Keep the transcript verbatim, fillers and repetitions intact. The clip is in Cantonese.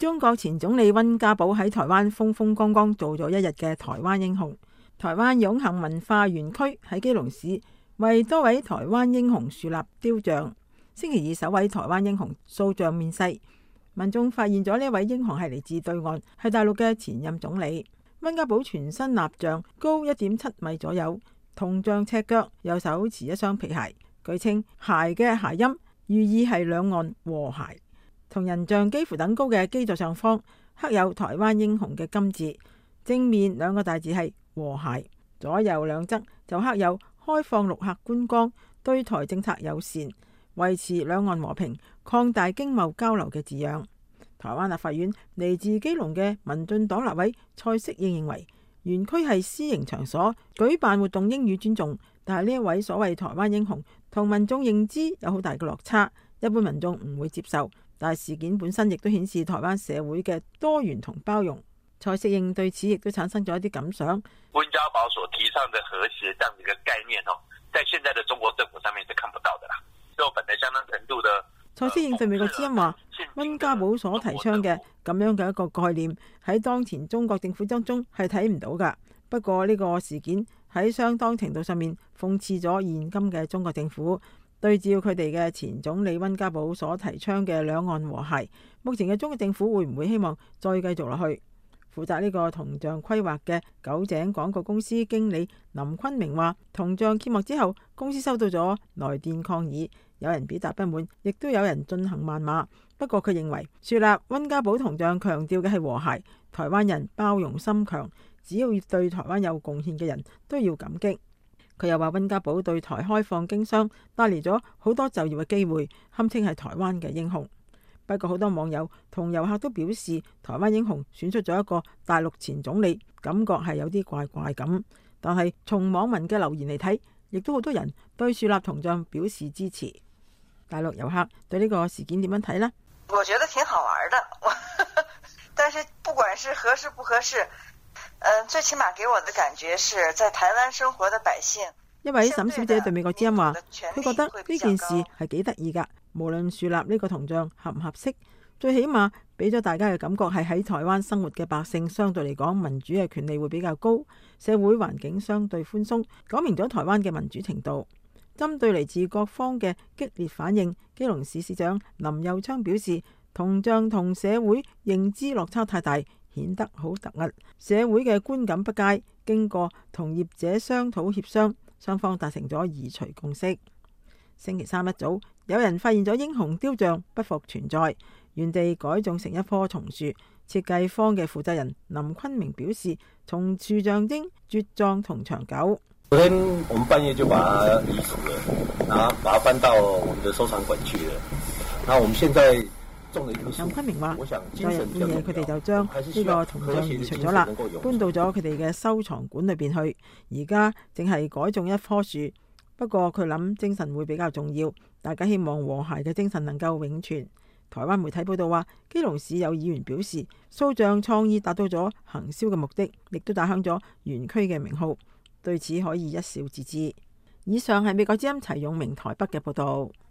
中國前總理溫家寶喺台灣風風光光做咗一日嘅台灣英雄。台灣永恆文化園區喺基隆市為多位台灣英雄樹立雕像。星期二首位台灣英雄塑像面世，民眾發現咗呢位英雄係嚟自對岸，係大陸嘅前任總理。溫家寶全身立像，高一點七米左右，銅像赤腳，右手持一雙皮鞋。據稱鞋嘅諧音寓意係兩岸和諧。同人像幾乎等高嘅基座上方刻有台灣英雄嘅金字，正面兩個大字係和諧，左右兩側就刻有開放陸客觀光、對台政策友善、維持兩岸和平、擴大經貿交流嘅字樣。台灣立法院嚟自基隆嘅民進黨立委蔡適應認為，園區係私營場所，舉辦活動應予尊重，但係呢一位所謂台灣英雄同民眾認知有好大嘅落差，一般民眾唔會接受。但係事件本身亦都顯示台灣社會嘅多元同包容。蔡適應對此亦都產生咗一啲感想。 溫家寶所提倡嘅和諧這樣一個概念哦，在現在的中國政府上面是看不到的啦。就本來相當程度的。 蔡適應對美國之音話，溫家寶所提倡嘅咁樣嘅一個概念喺當前中國政府當中係睇唔到噶。不過呢個事件喺相當程度上面諷刺咗現今嘅中國政府。對照佢哋嘅前總理溫家寶所提倡嘅兩岸和諧，目前嘅中國政府會唔會希望再繼續落去？負責呢個銅像規劃嘅九井廣告公司經理林坤明話，銅像揭幕之後，公司收到咗來電抗議，有人表達不滿，亦都有人進行謾罵。不過佢認為樹立溫家寶銅像強調嘅係和諧，台灣人包容心強，只要對台灣有貢獻嘅人都要感激。佢又話溫家寶對台開放經商帶嚟咗好多就業嘅機會，堪稱係台灣嘅英雄。不過好多網友同遊客都表示，台灣英雄選出咗一個大陸前總理，感覺係有啲怪怪咁。但係從網民嘅留言嚟睇，亦都好多人對樹立銅像表示支持。大陸遊客對呢個事件點樣睇呢？ 我覺得挺好玩的，但是不管是合適不合適，嗯，最起碼給我的感覺是在台灣生活的百姓。 一位沈小姐對美國之音話，佢覺得呢件事係幾得意噶，無論樹立呢個銅像合唔合適，最起碼俾咗大家嘅感覺係喺台灣生活嘅百姓相對嚟講民主嘅權利會比較高，社會環境相對寬鬆，講明咗台灣嘅民主程度。針對嚟自各方嘅激烈反應，基隆市市長林右昌表示，銅像同社會認知落差太大，顯得好突兀，社會嘅觀感不佳。經過同業者商討協商，雙方達成咗移除共識。星期三一早，有人發現咗英雄雕像不復存在，原地改種成一棵松樹。設計方嘅負責人林坤明表示，松樹象徵茁壯同長久。 昨天我們半夜就把它移除了，然後把它搬到我們的收藏館去了。然後我們現在種了一棵樹。 林坤明話，昨日半夜佢哋就將呢個銅像移除咗啦，搬到咗佢哋嘅收藏館裏邊去。而家淨係改種一棵樹，不過佢諗精神會比較重要，大家希望和諧嘅精神能夠永存。台灣媒體報道話，基隆市有議員表示，塑像創意達到咗行銷嘅目的，亦都打響咗園區嘅名號。對此可以一笑置之。以上係美國之音齊勇明台北嘅報道。